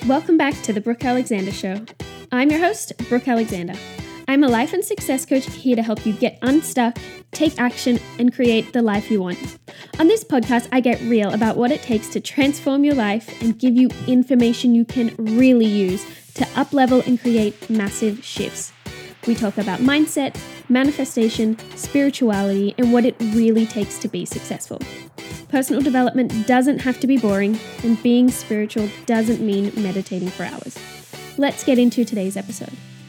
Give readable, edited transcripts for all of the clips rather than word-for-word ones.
Welcome back to the Brooke Alexander Show. I'm your host, Brooke Alexander. I'm a life and success coach here to help you get unstuck, take action, and create the life you want. On this podcast, I get real about what it takes to transform your life and give you information you can really use to up-level and create massive shifts. We talk about mindset, manifestation, spirituality, and what it really takes to be successful. Personal development doesn't have to be boring, and being spiritual doesn't mean meditating for hours. Let's get into today's episode.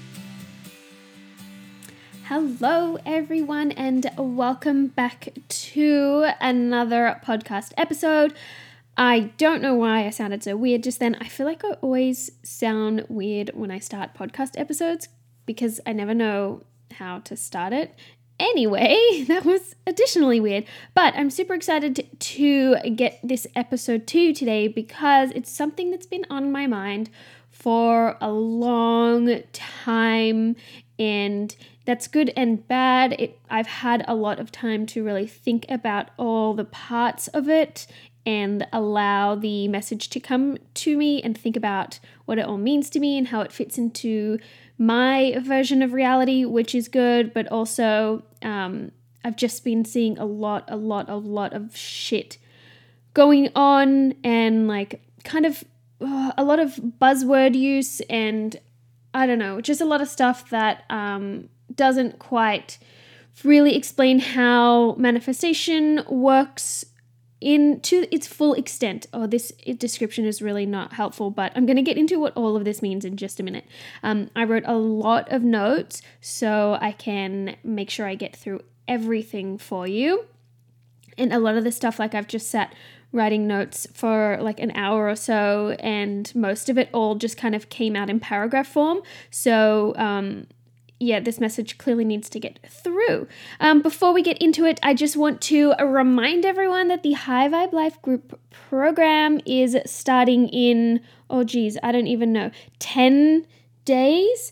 Hello, everyone, and welcome back to another podcast episode. I don't know why I sounded so weird just then. I feel like I always sound weird when I start podcast episodes because I never know how to start it. Anyway, that was additionally weird, but I'm super excited to get this episode to you today because it's something that's been on my mind for a long time, and that's good and bad. I've had a lot of time to really think about all the parts of it and allow the message to come to me and think about what it all means to me and how it fits into my version of reality, which is good, but also I've just been seeing a lot of shit going on and like kind of a lot of buzzword use and I don't know, just a lot of stuff that doesn't quite really explain how manifestation works to its full extent. This description is really not helpful, but I'm going to get into what all of this means in just a minute. I wrote a lot of notes so I can make sure I get through everything for you. And a lot of the stuff, like I've just sat writing notes for like an hour or so, and most of it all just kind of came out in paragraph form. So, this message clearly needs to get through. Before we get into it, I just want to remind everyone that the High Vibe Life Group program is starting in, 10 days.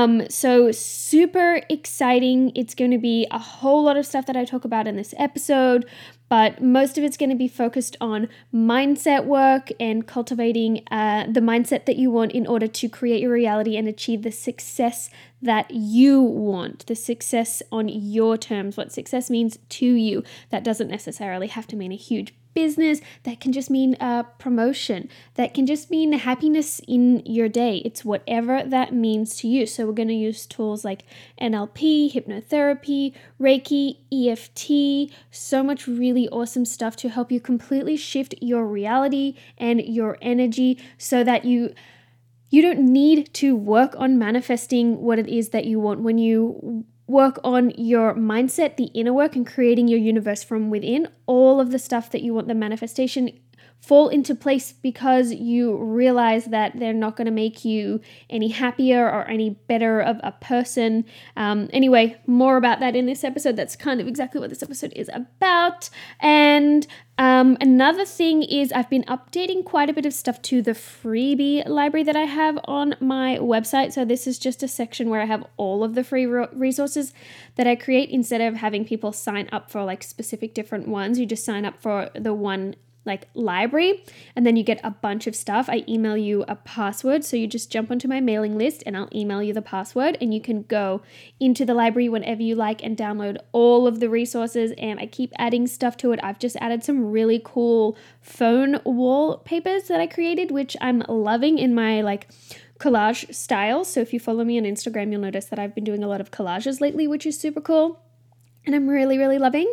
So super exciting. It's going to be a whole lot of stuff that I talk about in this episode, but most of it's going to be focused on mindset work and cultivating the mindset that you want in order to create your reality and achieve the success that you want, the success on your terms, what success means to you. That doesn't necessarily have to mean a huge business. That can just mean a promotion. That can just mean happiness in your day. It's whatever that means to you. So we're going to use tools like NLP, hypnotherapy, Reiki, EFT, so much really awesome stuff to help you completely shift your reality and your energy so that you don't need to work on manifesting what it is that you want. When you work on your mindset, the inner work, and creating your universe from within, all of the stuff that you want, the manifestation, fall into place because you realize that they're not going to make you any happier or any better of a person. Anyway, more about that in this episode. That's kind of exactly what this episode is about. And another thing is I've been updating quite a bit of stuff to the freebie library that I have on my website. So this is just a section where I have all of the free resources that I create. Instead of having people sign up for like specific different ones, you just sign up for the one like library, and then you get a bunch of stuff. I email you a password, so you just jump onto my mailing list and I'll email you the password, and you can go into the library whenever you like and download all of the resources, and I keep adding stuff to it. I've just added some really cool phone wallpapers that I created, which I'm loving in my like collage style. So if you follow me on Instagram, you'll notice that I've been doing a lot of collages lately, which is super cool. And I'm really, really loving.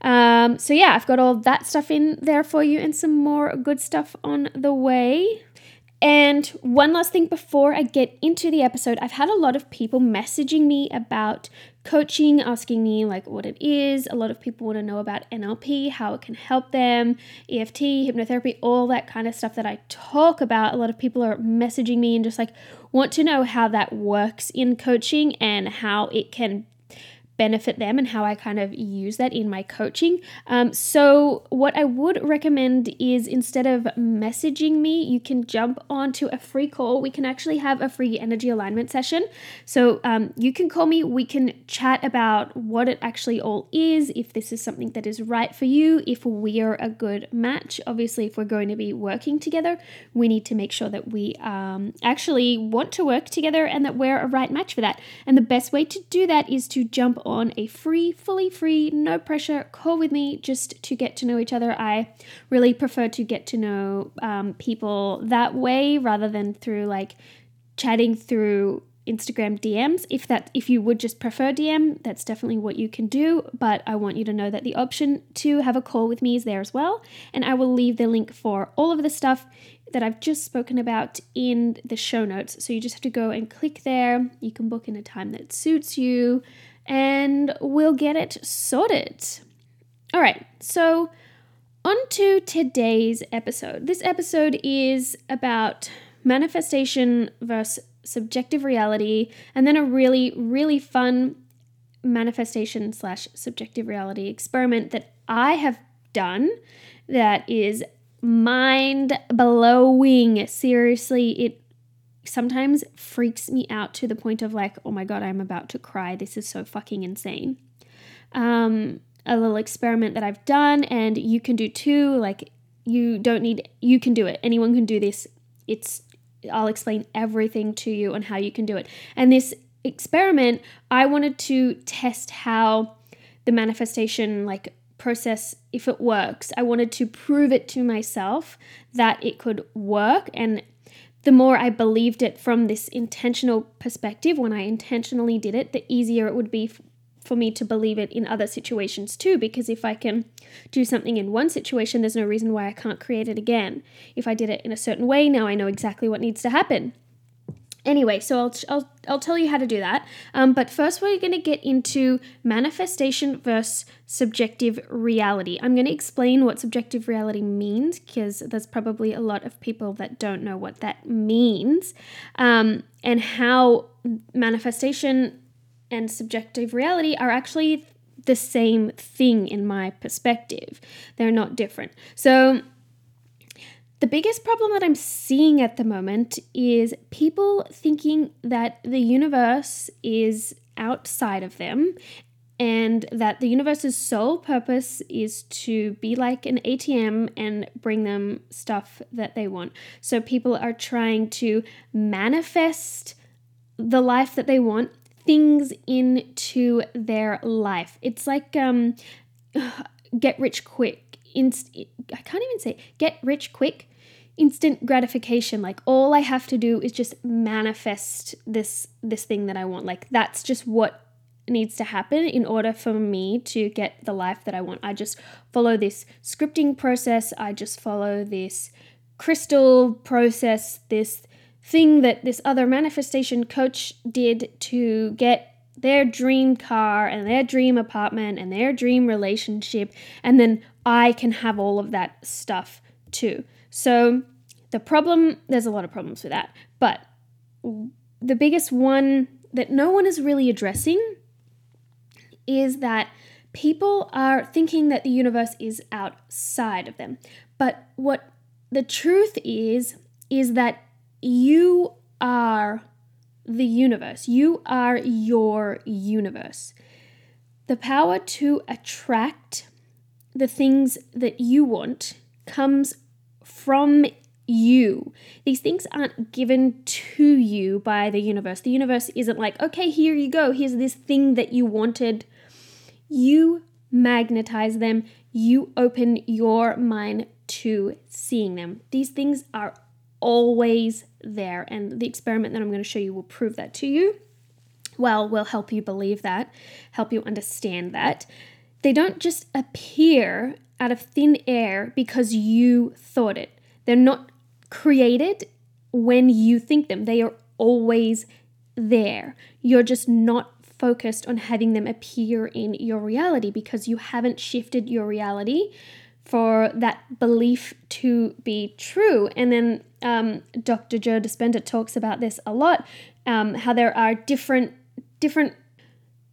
I've got all that stuff in there for you and some more good stuff on the way. And one last thing before I get into the episode, I've had a lot of people messaging me about coaching, asking me like what it is. A lot of people want to know about NLP, how it can help them, EFT, hypnotherapy, all that kind of stuff that I talk about. A lot of people are messaging me and just like want to know how that works in coaching and how it can benefit them and how I kind of use that in my coaching. So what I would recommend is, instead of messaging me, you can jump onto a free call. We can actually have a free energy alignment session. So you can call me, we can chat about what it actually all is, if this is something that is right for you, if we are a good match. Obviously, if we're going to be working together, we need to make sure that we actually want to work together and that we're a right match for that. And the best way to do that is to jump on a fully free, no pressure call with me, just to get to know each other. I really prefer to get to know people that way rather than through like chatting through Instagram DMs. If you would just prefer DM, that's definitely what you can do. But I want you to know that the option to have a call with me is there as well. And I will leave the link for all of the stuff that I've just spoken about in the show notes. So you just have to go and click there. You can book in a time that suits you, and we'll get it sorted. All right, so on to today's episode. This episode is about manifestation versus subjective reality, and then a really, really fun manifestation / subjective reality experiment that I have done that is mind blowing. Seriously, it sometimes freaks me out to the point of like, oh my God, I'm about to cry. This is so fucking insane. A little experiment that I've done, and you can do too. Like, you can do it. Anyone can do this. I'll explain everything to you on how you can do it. And this experiment, I wanted to test how the manifestation process, if it works. I wanted to prove it to myself that it could work. And the more I believed it from this intentional perspective, when I intentionally did it, the easier it would be for me to believe it in other situations too. Because if I can do something in one situation, there's no reason why I can't create it again. If I did it in a certain way, now I know exactly what needs to happen. Anyway, so I'll tell you how to do that. But first, we're going to get into manifestation versus subjective reality. I'm going to explain what subjective reality means, because there's probably a lot of people that don't know what that means, and how manifestation and subjective reality are actually the same thing in my perspective. They're not different. So the biggest problem that I'm seeing at the moment is people thinking that the universe is outside of them, and that the universe's sole purpose is to be like an ATM and bring them stuff that they want. So people are trying to manifest the life that they want, things into their life. It's like get rich quick. I can't even say get rich quick. Instant gratification. Like, all I have to do is just manifest this thing that I want. Like, that's just what needs to happen in order for me to get the life that I want. I just follow this scripting process. I just follow this crystal process, this thing that this other manifestation coach did to get their dream car and their dream apartment and their dream relationship, and then I can have all of that stuff too. So there's a lot of problems with that, but the biggest one that no one is really addressing is that people are thinking that the universe is outside of them. But what the truth is that you are the universe. You are your universe. The power to attract the things that you want comes from you. These things aren't given to you by the universe. The universe isn't like, okay, here you go. Here's this thing that you wanted. You magnetize them. You open your mind to seeing them. These things are always there, and the experiment that I'm going to show you will prove that to you. Well, will help you believe that, help you understand that. They don't just appear out of thin air because you thought it. They're not created when you think them. They are always there. You're just not focused on having them appear in your reality because you haven't shifted your reality for that belief to be true. And then Dr. Joe Dispenza talks about this a lot, how there are different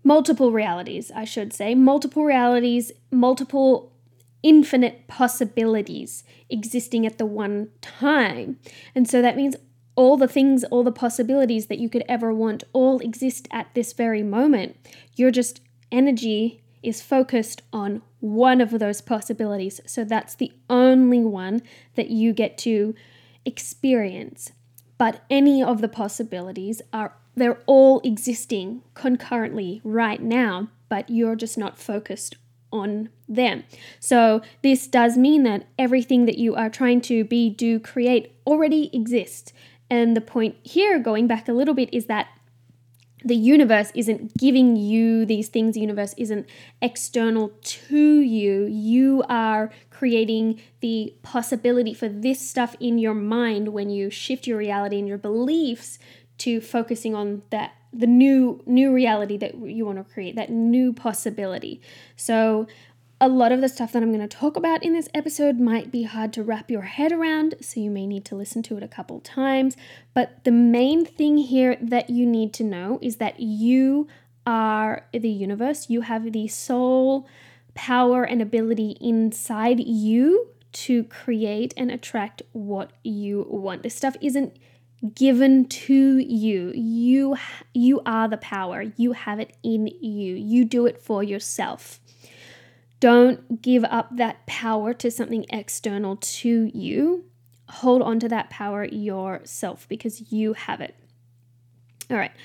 multiple realities, I should say, multiple realities, multiple infinite possibilities existing at the one time. And so that means all the things, all the possibilities that you could ever want all exist at this very moment. Your just energy is focused on one of those possibilities. So that's the only one that you get to experience. But any of the possibilities they're all existing concurrently right now, but you're just not focused on them. So this does mean that everything that you are trying to be, do, create already exists. And the point here, going back a little bit, is that the universe isn't giving you these things. The universe isn't external to you. You are creating the possibility for this stuff in your mind when you shift your reality and your beliefs to focusing on the new reality that you want to create, that new possibility. So a lot of the stuff that I'm going to talk about in this episode might be hard to wrap your head around, so you may need to listen to it a couple times. But the main thing here that you need to know is that you are the universe. You have the soul power and ability inside you to create and attract what you want. This stuff isn't given to you. You are the power. You have it in you. You do it for yourself. Don't give up that power to something external to you. Hold on to that power yourself because you have it. All right.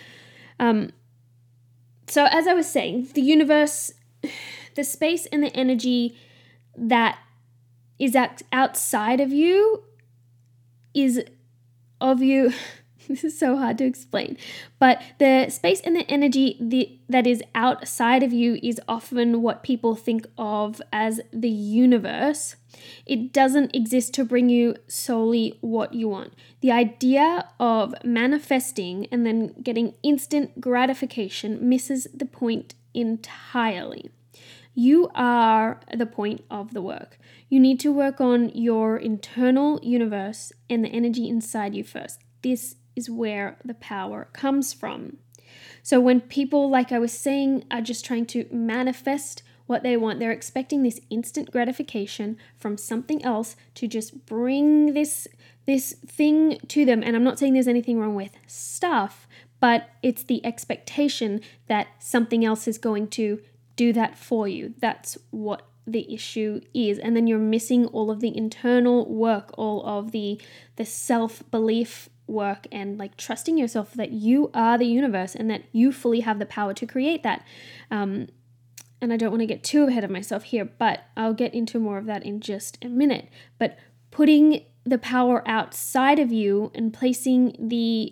So as I was saying, the universe, the space and the energy that is outside of you is of you. This is so hard to explain. But the space and the energy that is outside of you is often what people think of as the universe. It doesn't exist to bring you solely what you want. The idea of manifesting and then getting instant gratification misses the point entirely. You are the point of the work. You need to work on your internal universe and the energy inside you first. This is where the power comes from. So when people, like I was saying, are just trying to manifest what they want, they're expecting this instant gratification from something else to just bring this thing to them. And I'm not saying there's anything wrong with stuff, but it's the expectation that something else is going to do that for you. That's what the issue is. And then you're missing all of the internal work, all of the self-belief work, and like trusting yourself that you are the universe and that you fully have the power to create that. And I don't want to get too ahead of myself here, but I'll get into more of that in just a minute. But putting the power outside of you and placing the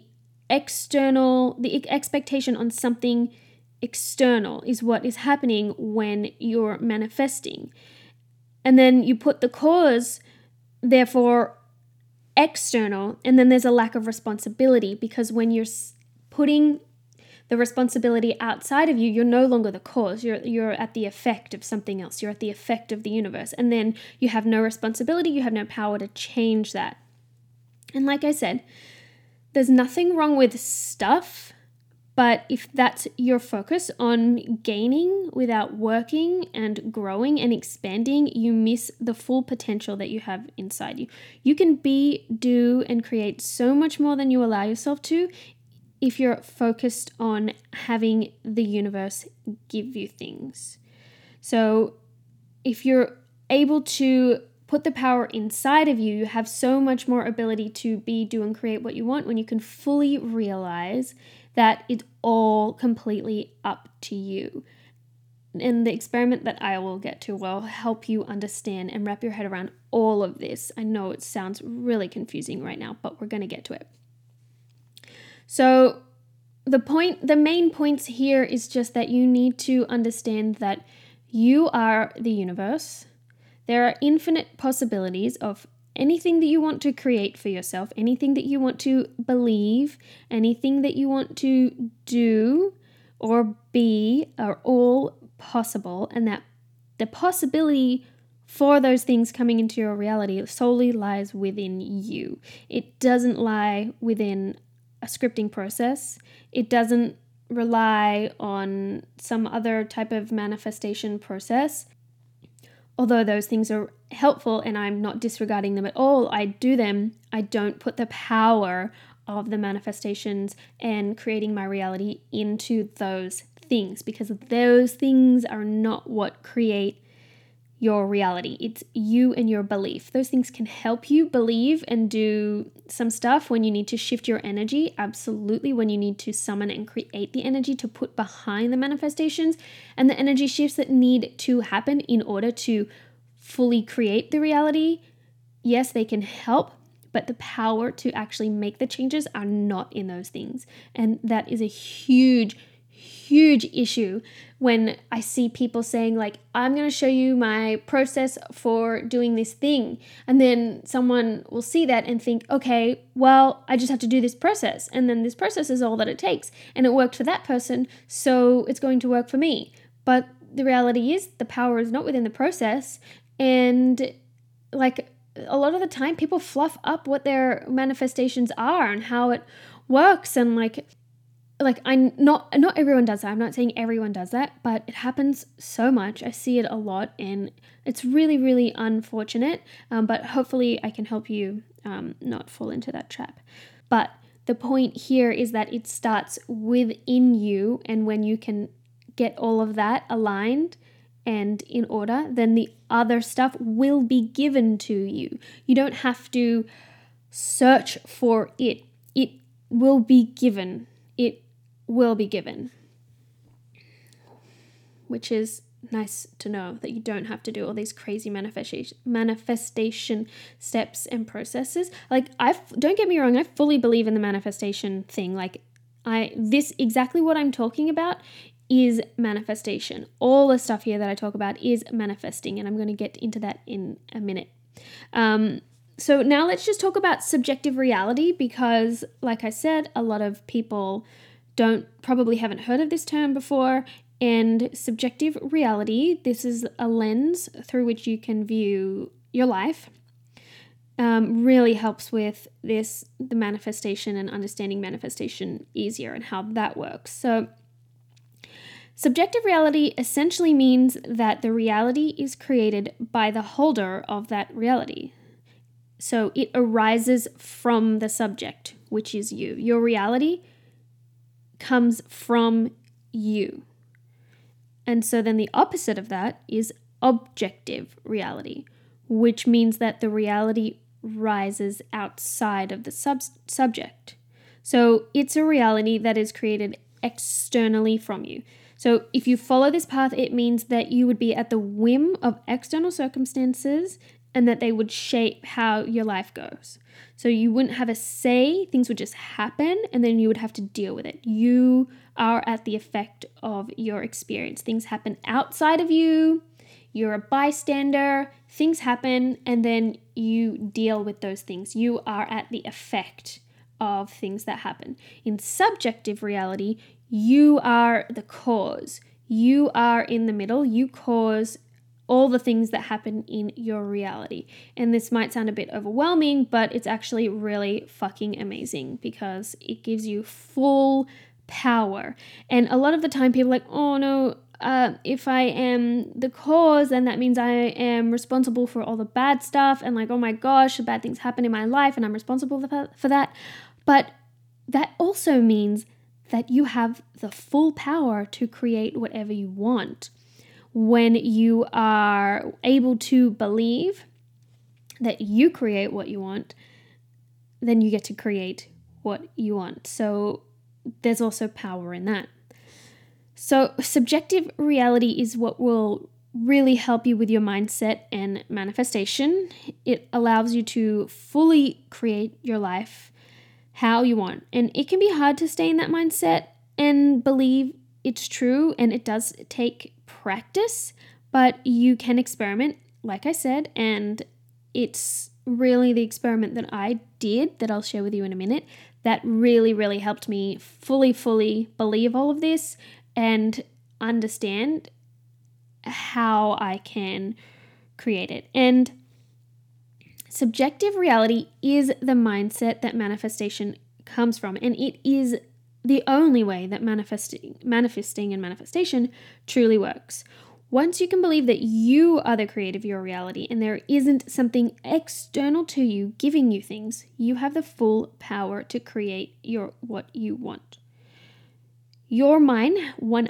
expectation on something external is what is happening when you're manifesting. And then you put the cause, therefore, external, and then there's a lack of responsibility, because when you're putting the responsibility outside of you, you're no longer the cause. You're at the effect of something else. You're at the effect of the universe. And then you have no responsibility. You have no power to change that. And like I said, there's nothing wrong with stuff, but if that's your focus on gaining without working and growing and expanding, you miss the full potential that you have inside you. You can be, do, and create so much more than you allow yourself to if you're focused on having the universe give you things. So if you're able to put the power inside of you, you have so much more ability to be, do, and create what you want when you can fully realize that it's all completely up to you. And the experiment that I will get to will help you understand and wrap your head around all of this. I know it sounds really confusing right now, but we're going to get to it. So the main points here is just that you need to understand that you are the universe. There are infinite possibilities of anything that you want to create for yourself, anything that you want to believe, anything that you want to do or be are all possible, and that the possibility for those things coming into your reality solely lies within you. It doesn't lie within a scripting process. It doesn't rely on some other type of manifestation process. Although those things are helpful and I'm not disregarding them at all, I do them, I don't put the power of the manifestations and creating my reality into those things, because those things are not what create your reality. It's you and your belief. Those things can help you believe and do some stuff when you need to shift your energy. Absolutely, when you need to summon and create the energy to put behind the manifestations and the energy shifts that need to happen in order to fully create the reality. Yes, they can help, but the power to actually make the changes are not in those things. And that is a huge issue when I see people saying like, I'm going to show you my process for doing this thing. And then someone will see that and think, okay, well, I just have to do this process. And then this process is all that it takes. And it worked for that person, so it's going to work for me. But the reality is the power is not within the process. And like a lot of the time people fluff up what their manifestations are and how it works, and like not everyone does that. I'm not saying everyone does that, but it happens so much. I see it a lot, and it's really, really unfortunate. But hopefully I can help you not fall into that trap. But the point here is that it starts within you, and when you can get all of that aligned and in order, then the other stuff will be given to you. You don't have to search for it. It will be given. It will be given, which is nice to know, that you don't have to do all these crazy manifestation steps and processes. Like, don't get me wrong, I fully believe in the manifestation thing. Like, this exactly what I'm talking about is manifestation. All the stuff here that I talk about is manifesting, and I'm going to get into that in a minute. So now let's just talk about subjective reality, because like I said, a lot of people probably haven't heard of this term before. And subjective reality, this is a lens through which you can view your life, really helps with the manifestation and understanding manifestation easier and how that works. So subjective reality essentially means that the reality is created by the holder of that reality. So it arises from the subject, which is you. Your reality comes from you. And so then the opposite of that is objective reality, which means that the reality rises outside of the subject. So it's a reality that is created externally from you. So if you follow this path, it means that you would be at the whim of external circumstances and that they would shape how your life goes. So you wouldn't have a say, things would just happen, and then you would have to deal with it. You are at the effect of your experience. Things happen outside of you, you're a bystander, things happen, and then you deal with those things. You are at the effect of things that happen. In subjective reality, you are the cause. You are in the middle, you cause all the things that happen in your reality. And this might sound a bit overwhelming, but it's actually really fucking amazing because it gives you full power. And a lot of the time people are like, oh no, if I am the cause, then that means I am responsible for all the bad stuff. And like, oh my gosh, bad things happen in my life and I'm responsible for that. But that also means that you have the full power to create whatever you want. When you are able to believe that you create what you want, then you get to create what you want. So there's also power in that. So subjective reality is what will really help you with your mindset and manifestation. It allows you to fully create your life how you want. And it can be hard to stay in that mindset and believe it's true, and it does take practice, but you can experiment, like I said, and it's really the experiment that I did that I'll share with you in a minute that really, really helped me fully believe all of this and understand how I can create it. And subjective reality is the mindset that manifestation comes from, and it is the only way that manifesting and manifestation truly works. Once you can believe that you are the creator of your reality and there isn't something external to you giving you things, you have the full power to create what you want. Your mind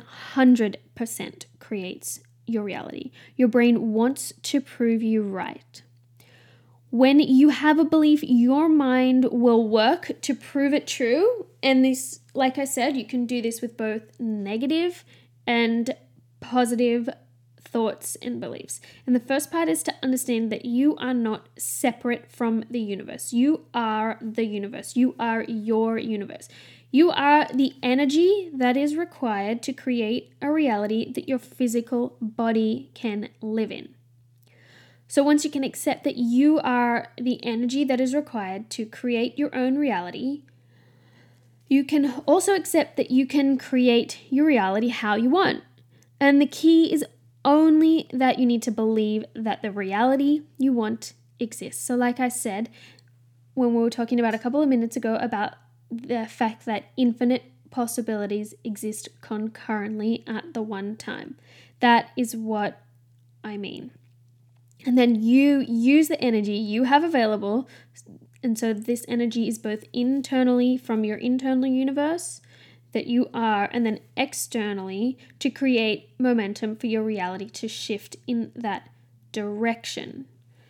100% creates your reality. Your brain wants to prove you right. When you have a belief, your mind will work to prove it true. And this, like I said, you can do this with both negative and positive thoughts and beliefs. And the first part is to understand that you are not separate from the universe. You are the universe. You are your universe. You are the energy that is required to create a reality that your physical body can live in. So once you can accept that you are the energy that is required to create your own reality, you can also accept that you can create your reality how you want. And the key is only that you need to believe that the reality you want exists. So like I said, when we were talking about a couple of minutes ago about the fact that infinite possibilities exist concurrently at the one time. That is what I mean. And then you use the energy you have available. And so this energy is both internally from your internal universe that you are, and then externally to create momentum for your reality to shift in that direction.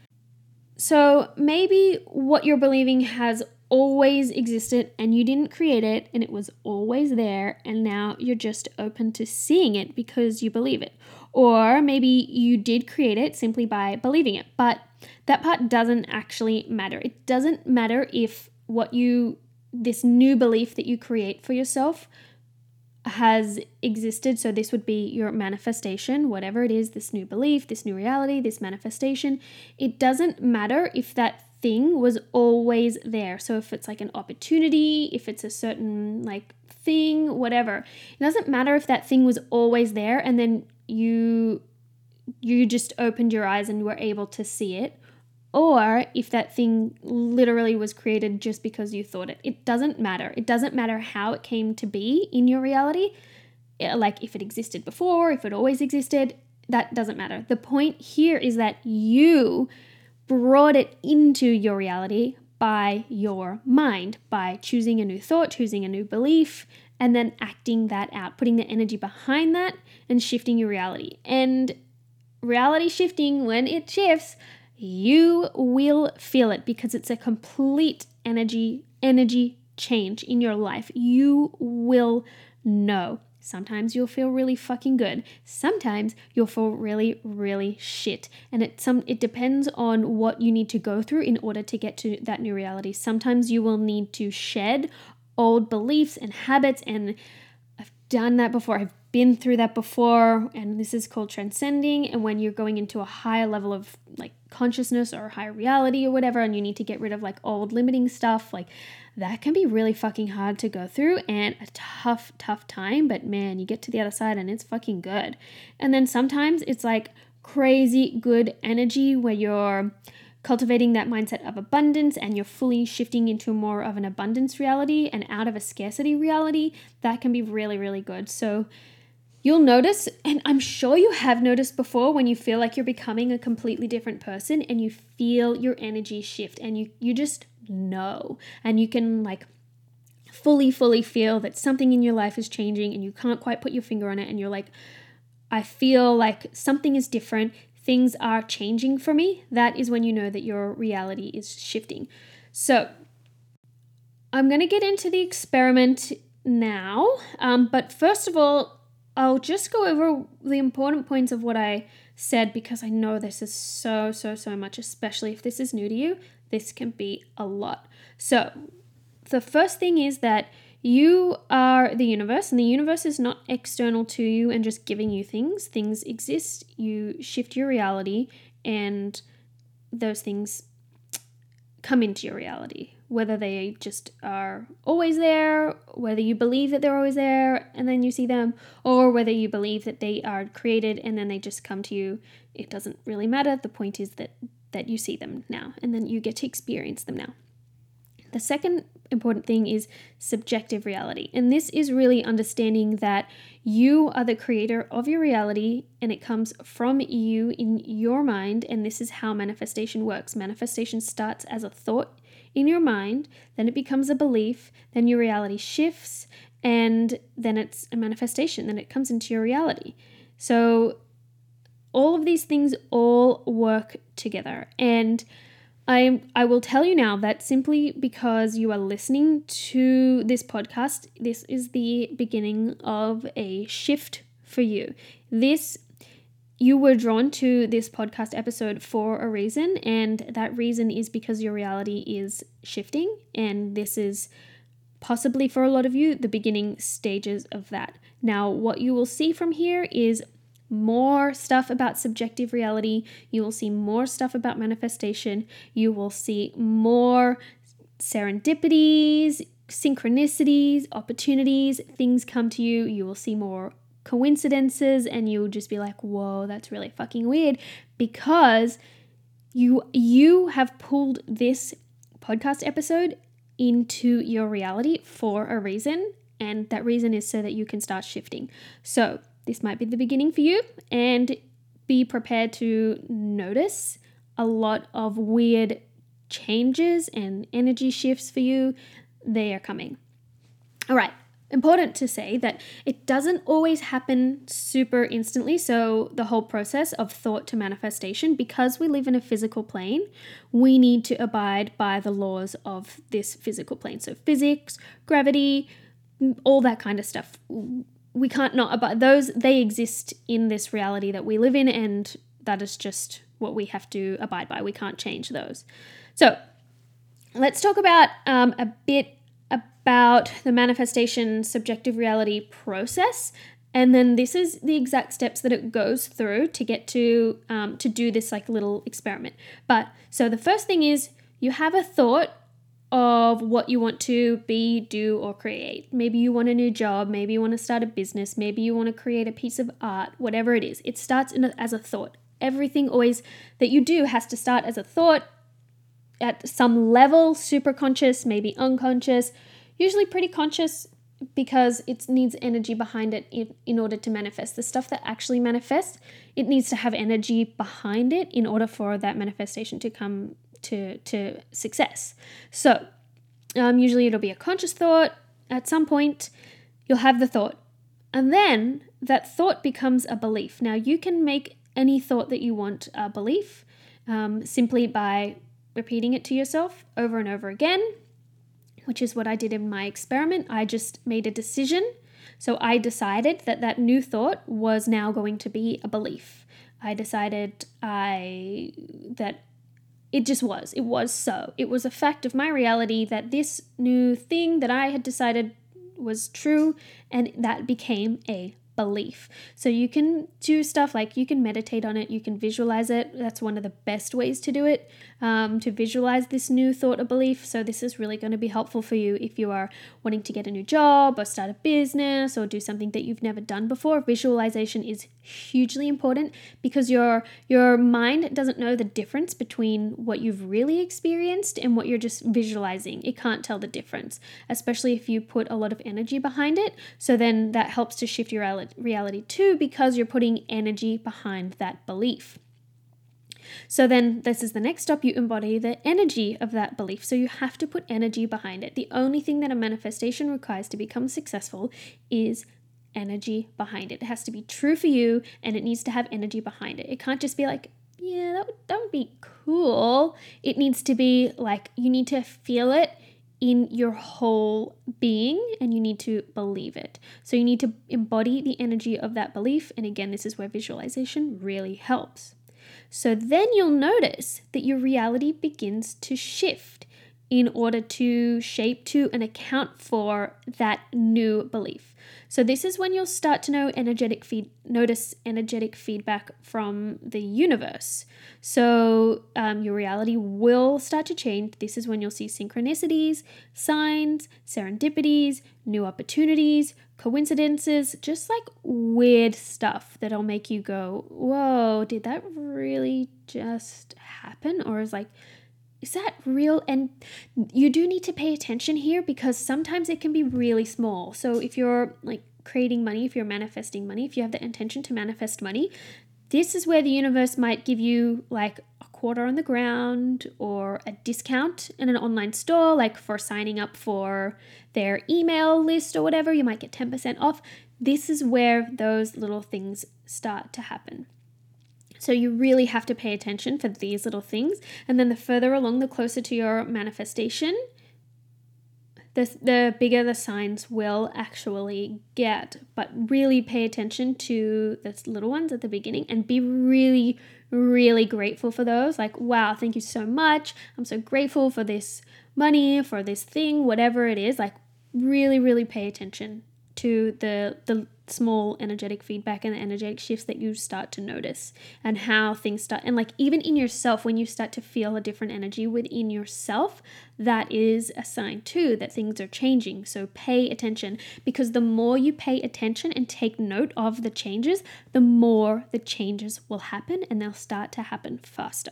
So maybe what you're believing has always existed and you didn't create it and it was always there and now you're just open to seeing it because you believe it. Or maybe you did create it simply by believing it, but that part doesn't actually matter. It doesn't matter if this new belief that you create for yourself has existed. So this would be your manifestation, whatever it is, this new belief, this new reality, this manifestation. It doesn't matter if that thing was always there. So if it's like an opportunity, if it's a certain like thing, whatever, it doesn't matter if that thing was always there and then you just opened your eyes and were able to see it, or if that thing literally was created just because you thought it. It doesn't matter. It doesn't matter how it came to be in your reality. Like if it existed before, if it always existed, that doesn't matter. The point here is that you brought it into your reality by your mind, by choosing a new thought, choosing a new belief, and then acting that out, putting the energy behind that and shifting your reality. And reality shifting, when it shifts, you will feel it because it's a complete energy change in your life. You will know. Sometimes you'll feel really fucking good. Sometimes you'll feel really, really shit. And it depends on what you need to go through in order to get to that new reality. Sometimes you will need to shed old beliefs and habits, and I've done that before. I've been through that before, and this is called transcending. And when you're going into a higher level of like consciousness or higher reality or whatever, and you need to get rid of like old limiting stuff, like that can be really fucking hard to go through and a tough time. But man, you get to the other side and it's fucking good. And then sometimes it's like crazy good energy where you're cultivating that mindset of abundance and you're fully shifting into more of an abundance reality and out of a scarcity reality. That can be really, really good. So you'll notice, and I'm sure you have noticed before, when you feel like you're becoming a completely different person and you feel your energy shift and you just know, and you can like fully feel that something in your life is changing and you can't quite put your finger on it, and you're like, I feel like something is different. Things are changing for me. That is when you know that your reality is shifting. So I'm going to get into the experiment now. But first of all, I'll just go over the important points of what I said, because I know this is so much, especially if this is new to you. This can be a lot. So the first thing is that you are the universe, and the universe is not external to you and just giving you things. Things exist. You shift your reality, and those things come into your reality, whether they just are always there, whether you believe that they're always there and then you see them, or whether you believe that they are created and then they just come to you. It doesn't really matter. The point is that you see them now, and then you get to experience them now. The second important thing is subjective reality. And this is really understanding that you are the creator of your reality and it comes from you in your mind. And this is how manifestation works. Manifestation starts as a thought in your mind, then it becomes a belief, then your reality shifts, and then it's a manifestation, then it comes into your reality. So all of these things all work together. And I will tell you now that simply because you are listening to this podcast, this is the beginning of a shift for you. You were drawn to this podcast episode for a reason, and that reason is because your reality is shifting, and this is possibly for a lot of you the beginning stages of that. Now, what you will see from here is more stuff about subjective reality. You will see more stuff about manifestation. You will see more serendipities, synchronicities, opportunities, things come to you. You will see more coincidences and you'll just be like, whoa, that's really fucking weird, because you have pulled this podcast episode into your reality for a reason, and that reason is so that you can start shifting. So this might be the beginning for you, and be prepared to notice a lot of weird changes and energy shifts for you. They are coming. All right. Important to say that it doesn't always happen super instantly. So the whole process of thought to manifestation, because we live in a physical plane, we need to abide by the laws of this physical plane. So physics, gravity, all that kind of stuff. We can't not abide. They exist in this reality that we live in, and that is just what we have to abide by. We can't change those. So let's talk about a bit about the manifestation subjective reality process, and then this is the exact steps that it goes through to get to do this like little experiment. But so the first thing is you have a thought of what you want to be, do, or create. Maybe you want a new job, maybe you want to start a business, maybe you want to create a piece of art, whatever it is. It starts as a thought. Everything always that you do has to start as a thought at some level, super conscious, maybe unconscious, usually pretty conscious, because it needs energy behind it in order to manifest. The stuff that actually manifests, it needs to have energy behind it in order for that manifestation to come to success. So usually it'll be a conscious thought. At some point you'll have the thought, and then that thought becomes a belief. Now you can make any thought that you want a belief simply by repeating it to yourself over and over again, which is what I did in my experiment. I just made a decision. So I decided that new thought was now going to be a belief. I decided that it just was. It was so. It was a fact of my reality that this new thing that I had decided was true, and that became a belief. So you can do stuff like you can meditate on it, you can visualize it. That's one of the best ways to do it, to visualize this new thought or belief. So this is really going to be helpful for you if you are wanting to get a new job or start a business or do something that you've never done before. Visualization is hugely important because your mind doesn't know the difference between what you've really experienced and what you're just visualizing. It can't tell the difference, especially if you put a lot of energy behind it. So then that helps to shift your reality too, because you're putting energy behind that belief. So then this is the next step. You embody the energy of that belief. So you have to put energy behind it. The only thing that a manifestation requires to become successful is energy behind it. It has to be true for you, and it needs to have energy behind it. It can't just be like, yeah, that would be cool. It needs to be like, you need to feel it in your whole being, and you need to believe it. So you need to embody the energy of that belief. And again, this is where visualization really helps. So then you'll notice that your reality begins to shift in order to shape to and account for that new belief. So this is when you'll start to notice energetic feedback from the universe. So your reality will start to change. This is when you'll see synchronicities, signs, serendipities, new opportunities, coincidences, just like weird stuff that'll make you go, whoa, did that really just happen? Or is like, is that real? And you do need to pay attention here because sometimes it can be really small. So if you're like creating money, if you're manifesting money, if you have the intention to manifest money, this is where the universe might give you like a quarter on the ground or a discount in an online store, like for signing up for their email list or whatever. You might get 10% off. This is where those little things start to happen. So you really have to pay attention for these little things. And then the further along, the closer to your manifestation, the bigger the signs will actually get. But really pay attention to the little ones at the beginning and be really, really grateful for those. Like, wow, thank you so much. I'm so grateful for this money, for this thing, whatever it is. Like, really, really pay attention to the small energetic feedback and the energetic shifts that you start to notice and how things start. And like even in yourself, when you start to feel a different energy within yourself, that is a sign too that things are changing. So pay attention, because the more you pay attention and take note of the changes, the more the changes will happen, and they'll start to happen faster.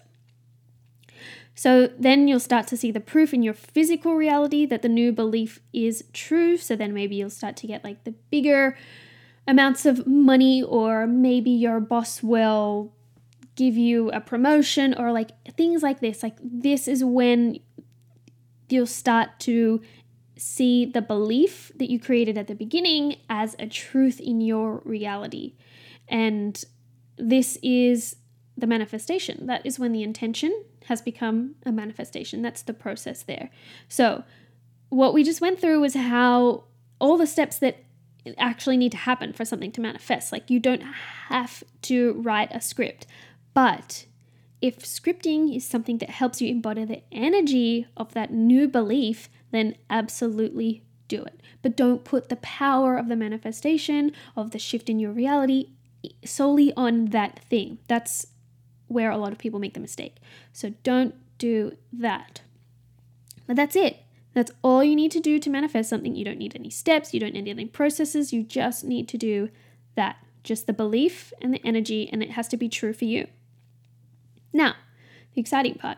So then you'll start to see the proof in your physical reality that the new belief is true. So then maybe you'll start to get like the bigger amounts of money, or maybe your boss will give you a promotion, or like things like this. Like this is when you'll start to see the belief that you created at the beginning as a truth in your reality. And this is the manifestation. That is when the intention has become a manifestation. That's the process there. So what we just went through was how all the steps that actually need to happen for something to manifest. Like you don't have to write a script, but if scripting is something that helps you embody the energy of that new belief, then absolutely do it. But don't put the power of the manifestation, of the shift in your reality, solely on that thing. That's where a lot of people make the mistake. So don't do that. But that's it. That's all you need to do to manifest something. You don't need any steps. You don't need any processes. You just need to do that. Just the belief and the energy, and it has to be true for you. Now, the exciting part.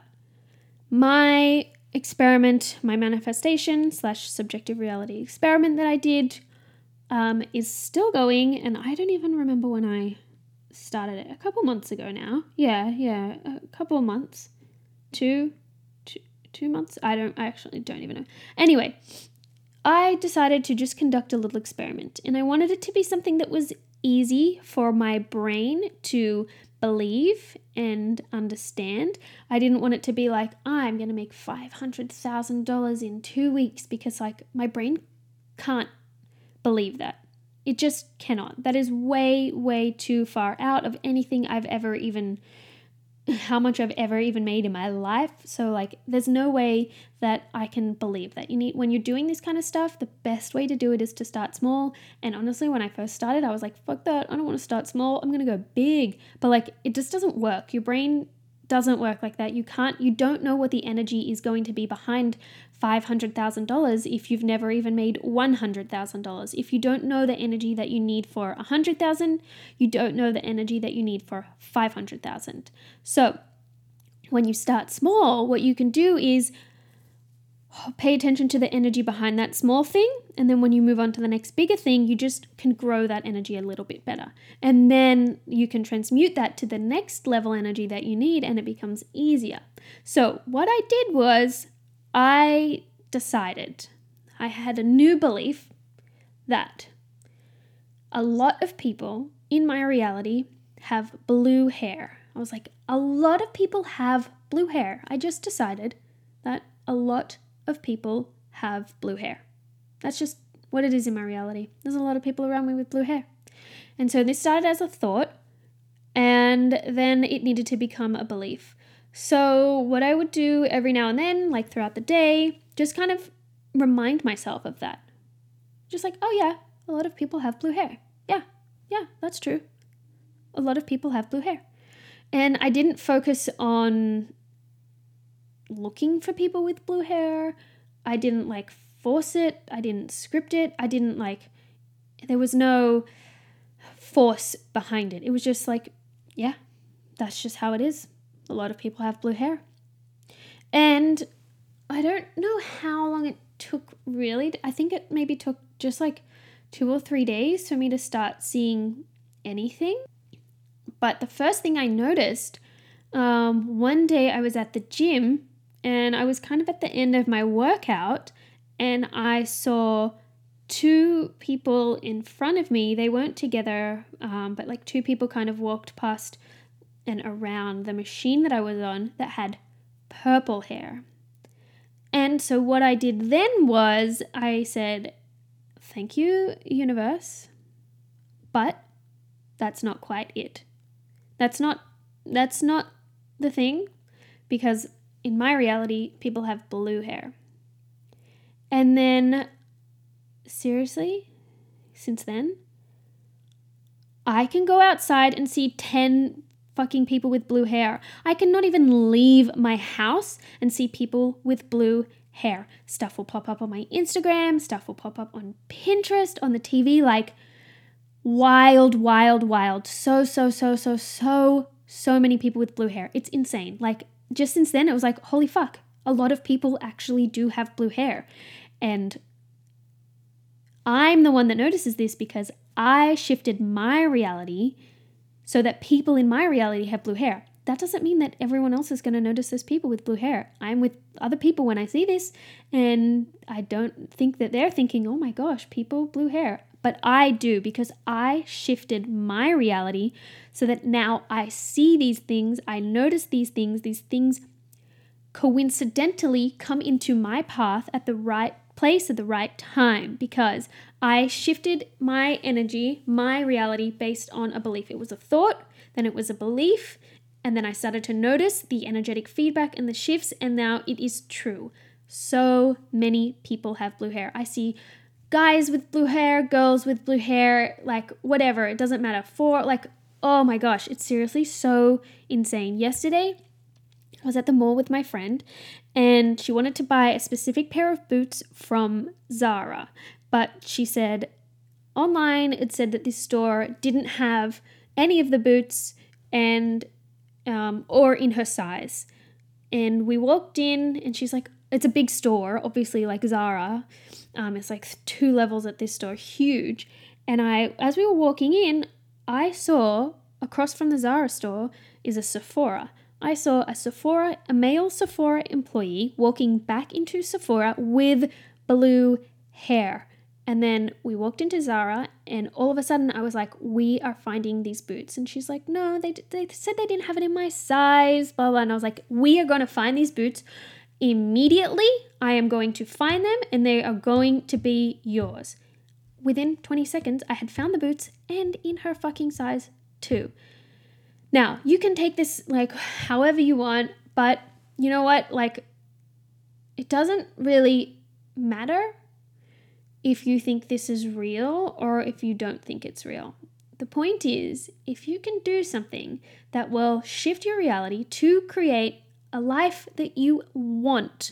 My experiment, my manifestation / subjective reality experiment that I did is still going, and I don't even remember when I started it. A couple months ago now. Yeah, a couple of months. Two months? I actually don't even know. Anyway, I decided to just conduct a little experiment, and I wanted it to be something that was easy for my brain to believe and understand. I didn't want it to be like, I'm going to make $500,000 in 2 weeks, because like my brain can't believe that. It just cannot. That is way, way too far out of anything how much I've ever even made in my life. So like there's no way that I can believe that. When you're doing this kind of stuff, the best way to do it is to start small. And honestly, when I first started, I was like, fuck that. I don't want to start small. I'm going to go big. But like it just doesn't work. Your brain doesn't work like that. You don't know what the energy is going to be behind $500,000 if you've never even made $100,000. If you don't know the energy that you need for 100,000, you don't know the energy that you need for 500,000. So when you start small, what you can do is pay attention to the energy behind that small thing. And then when you move on to the next bigger thing, you just can grow that energy a little bit better. And then you can transmute that to the next level energy that you need, and it becomes easier. So what I did was I decided, I had a new belief that a lot of people in my reality have blue hair. I was like, a lot of people have blue hair. I just decided that a lot of people have blue hair. That's just what it is in my reality. There's a lot of people around me with blue hair. And so this started as a thought, and then it needed to become a belief. So what I would do every now and then, like throughout the day, just kind of remind myself of that. Just like, oh yeah, a lot of people have blue hair. Yeah, that's true. A lot of people have blue hair. And I didn't focus on looking for people with blue hair. I didn't like force it. I didn't script it. There was no force behind it. It was just like, yeah, that's just how it is. A lot of people have blue hair. And I don't know how long it took really. I think it maybe took just like 2 or 3 days for me to start seeing anything. But the first thing I noticed, one day I was at the gym and I was kind of at the end of my workout and I saw 2 people in front of me. They weren't together, but like 2 people kind of walked past and around the machine that I was on that had purple hair. And so what I did then was I said, thank you, universe, but that's not quite it. That's not the thing, because in my reality, people have blue hair. And then, seriously, since then, I can go outside and see 10 fucking people with blue hair. I cannot even leave my house and see people with blue hair. Stuff will pop up on my Instagram, stuff will pop up on Pinterest, on the TV, like wild. So many people with blue hair. It's insane. Like just since then, it was like, holy fuck, a lot of people actually do have blue hair. And I'm the one that notices this because I shifted my reality so that people in my reality have blue hair. That doesn't mean that everyone else is going to notice those people with blue hair. I'm with other people when I see this, and I don't think that they're thinking, oh my gosh, people blue hair. But I do, because I shifted my reality so that now I see these things, I notice these things coincidentally come into my path at the right place at the right time, because I shifted my energy, my reality based on a belief. It was a thought, then it was a belief, and then I started to notice the energetic feedback and the shifts, and now it is true. So many people have blue hair. I see guys with blue hair, girls with blue hair, like whatever, it doesn't matter. Oh my gosh, it's seriously so insane. Yesterday, I was at the mall with my friend and she wanted to buy a specific pair of boots from Zara, but she said online it said that this store didn't have any of the boots and or in her size. And we walked in and she's like, it's a big store, obviously, like Zara. It's like 2 levels at this store, huge. And as we were walking in, I saw across from the Zara store is a Sephora. I saw a male Sephora employee walking back into Sephora with blue hair. And then we walked into Zara and all of a sudden I was like, we are finding these boots. And she's like, no, they said they didn't have it in my size, blah, blah. And I was like, we are going to find these boots immediately. I am going to find them and they are going to be yours. Within 20 seconds, I had found the boots and in her fucking size too. Now, you can take this like however you want, but you know what? Like, it doesn't really matter if you think this is real or if you don't think it's real. The point is, if you can do something that will shift your reality to create a life that you want,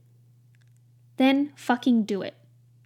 then fucking do it.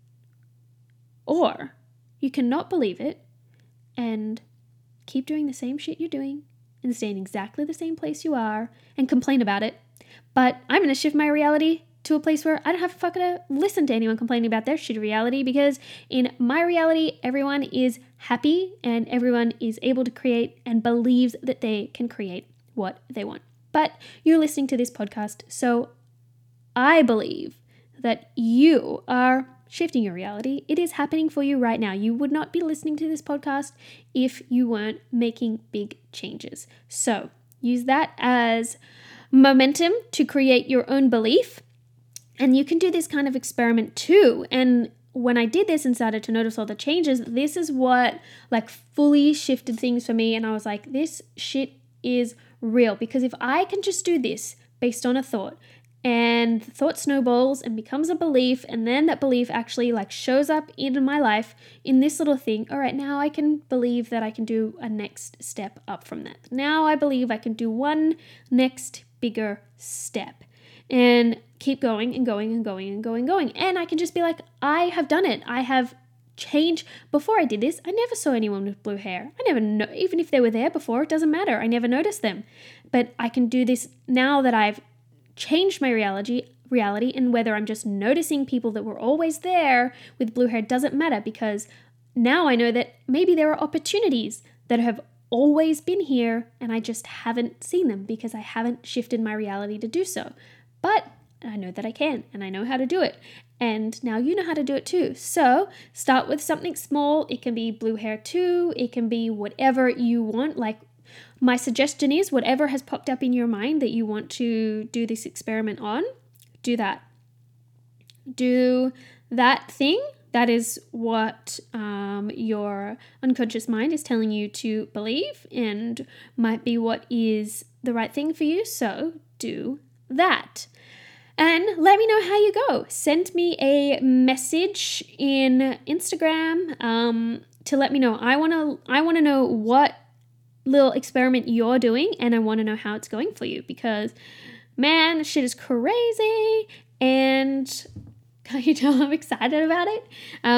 Or you cannot believe it and keep doing the same shit you're doing and stay in exactly the same place you are and complain about it. But I'm going to shift my reality to a place where I don't have to fucking listen to anyone complaining about their shitty reality, because in my reality, everyone is happy and everyone is able to create and believes that they can create what they want. But you're listening to this podcast, so I believe that you are shifting your reality. It is happening for you right now. You would not be listening to this podcast if you weren't making big changes. So use that as momentum to create your own belief. And you can do this kind of experiment too. And when I did this and started to notice all the changes, this is what like fully shifted things for me. And I was like, this shit is real. Because if I can just do this based on a thought, and the thought snowballs and becomes a belief, and then that belief actually like shows up in my life in this little thing. All right, now I can believe that I can do a next step up from that. Now I believe I can do one next bigger step and keep going and going and going and going and going. And I can just be like, I have done it. I have changed. Before I did this, I never saw anyone with blue hair. I never know, even if they were there before, it doesn't matter. I never noticed them. But I can do this now that I've changed my reality, and whether I'm just noticing people that were always there with blue hair doesn't matter, because now I know that maybe there are opportunities that have always been here and I just haven't seen them because I haven't shifted my reality to do so. But I know that I can, and I know how to do it. And now you know how to do it too. So start with something small. It can be blue hair too. It can be whatever you want. Like, my suggestion is whatever has popped up in your mind that you want to do this experiment on, do that. Do that thing. That is what your unconscious mind is telling you to believe and might be what is the right thing for you. So do that. And let me know how you go. Send me a message in Instagram to let me know. I want to know what little experiment you're doing, and I want to know how it's going for you, because man, shit is crazy, and can you tell I'm excited about it?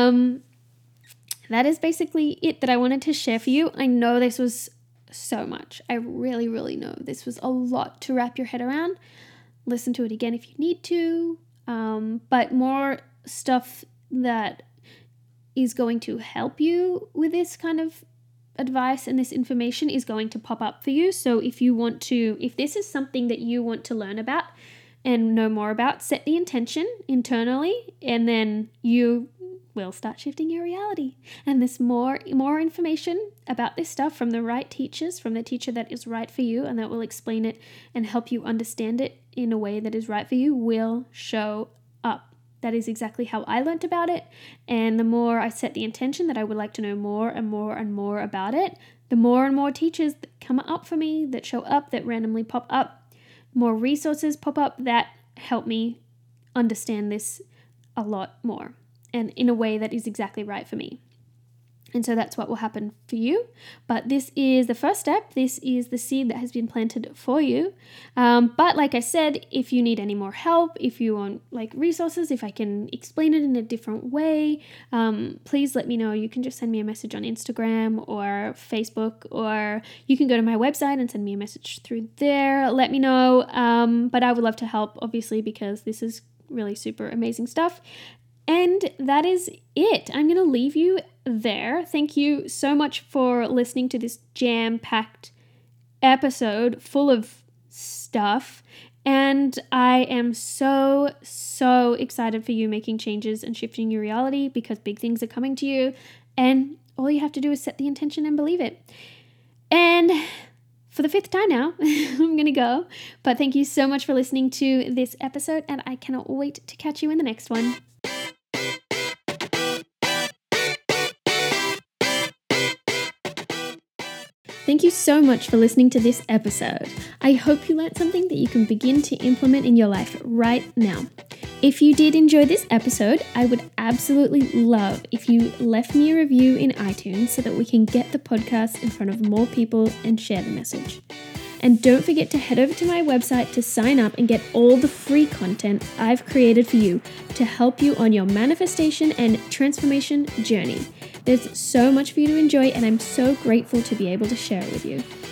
That is basically it that I wanted to share for you. I know this was so much. I really, really know this was a lot to wrap your head around. Listen to it again if you need to, but more stuff that is going to help you with this kind of advice and this information is going to pop up for you. So if this is something that you want to learn about and know more about, set the intention internally, and then you will start shifting your reality. And there's more information about this stuff from the right teachers, from the teacher that is right for you and that will explain it and help you understand it in a way that is right for you, will show up. That is exactly how I learnt about it. And the more I set the intention that I would like to know more and more and more about it, the more and more teachers that come up for me, that show up, that randomly pop up, more resources pop up that help me understand this a lot more and in a way that is exactly right for me. And so that's what will happen for you. But this is the first step. This is the seed that has been planted for you. But like I said, if you need any more help, if you want like resources, if I can explain it in a different way, please let me know. You can just send me a message on Instagram or Facebook, or you can go to my website and send me a message through there. Let me know. But I would love to help, obviously, because this is really super amazing stuff. And that is it. I'm going to leave you there. Thank you so much for listening to this jam-packed episode full of stuff. And I am so, so excited for you making changes and shifting your reality, because big things are coming to you. And all you have to do is set the intention and believe it. And for the 5th time now, I'm going to go. But thank you so much for listening to this episode, and I cannot wait to catch you in the next one. Thank you so much for listening to this episode. I hope you learned something that you can begin to implement in your life right now. If you did enjoy this episode, I would absolutely love if you left me a review in iTunes so that we can get the podcast in front of more people and share the message. And don't forget to head over to my website to sign up and get all the free content I've created for you to help you on your manifestation and transformation journey. There's so much for you to enjoy, and I'm so grateful to be able to share it with you.